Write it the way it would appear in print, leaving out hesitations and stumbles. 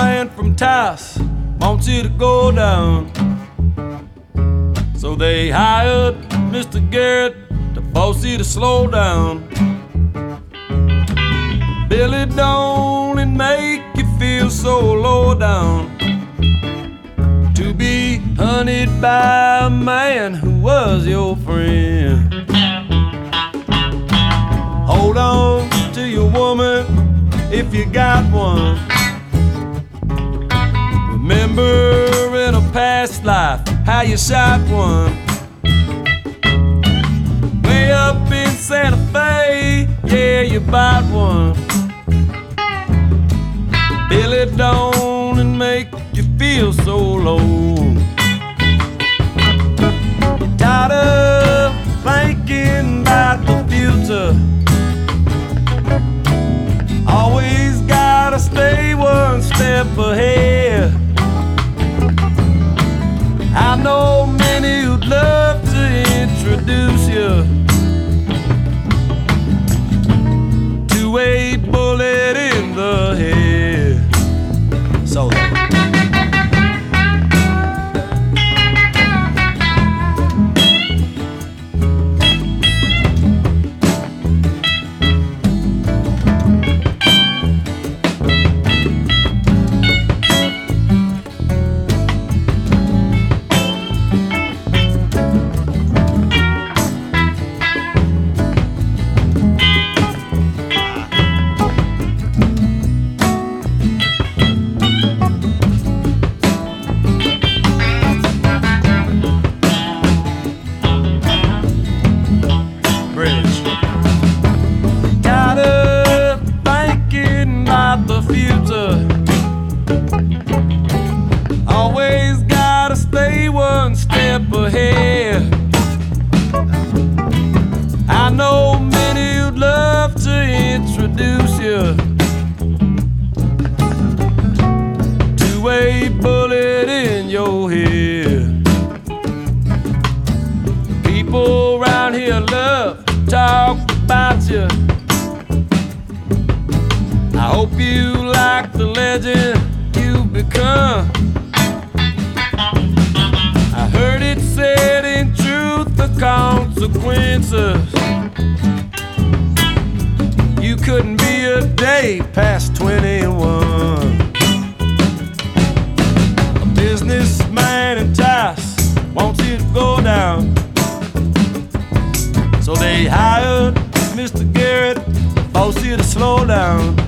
man from Taos wants you to go down. So they hired Mr. Garrett to force you to slow down. Billy, don't it make you feel so low down to be hunted by a man who was your friend? Hold on to your woman if you got one. Remember in a past life how you shot one. Way up in Santa Fe, yeah, you bought one. Billy, don't it make you feel so low? You're tired of thinking about the future. Always gotta stay one step ahead. I know many who'd love to introduce you to a bullet in the head. So always gotta stay one step ahead. I know many who'd love to introduce you to a bullet in your head. People around here love to talk about you. I hope you like the legend you've become. I heard it said in truth the consequences. You couldn't be a day past 21. A businessman in Taos wants you to go down. So they hired Mr. Garrett to force you to slow down.